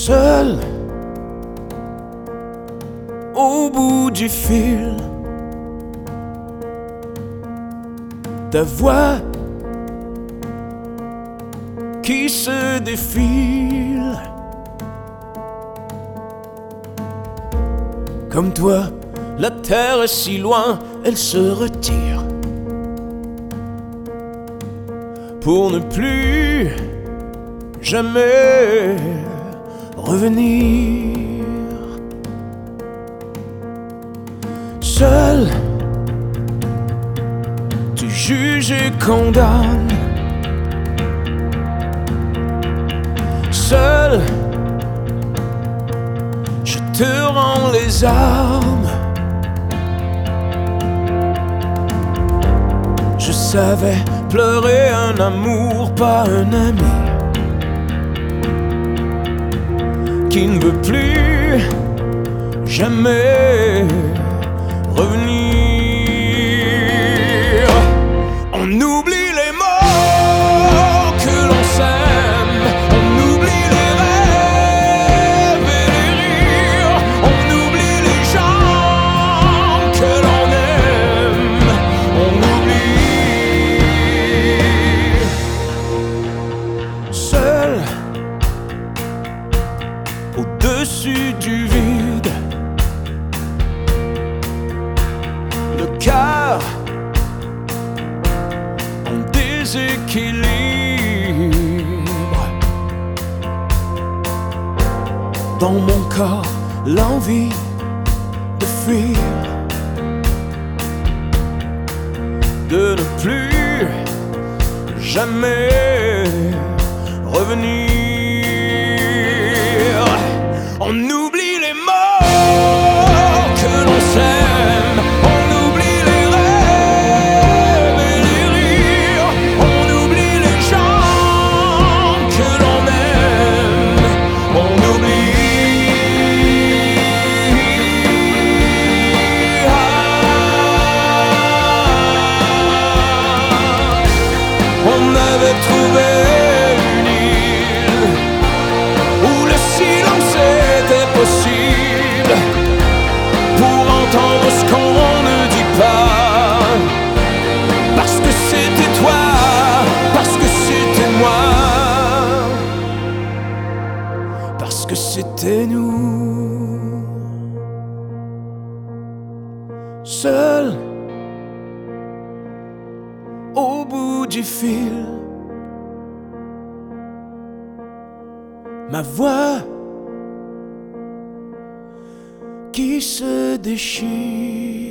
Seul au bout du fil, ta voix qui se défile. Comme toi, la terre est si loin, elle se retire pour ne plus jamais revenir. Seul, tu juges et condamnes. Seul, je te rends les armes. Je savais pleurer un amour, pas un ami qui ne veut plus jamais revenir. On oublie les mots que l'on s'aime, on oublie les rêves et les rires, on oublie les gens que l'on aime, on oublie. Seul au-dessus du vide, le cœur en déséquilibre. Dans mon corps, l'envie de fuir, de ne plus jamais revenir. On oublie les mots que l'on s'aime, on oublie les rêves et les rires, on oublie les gens que l'on aime, on oublie. On avait trouvé une île où le silence était possible pour entendre ce qu'on ne dit pas. Parce que c'était toi, parce que c'était moi, parce que c'était nous. Seul au bout du fil, ma voix qui se déchire.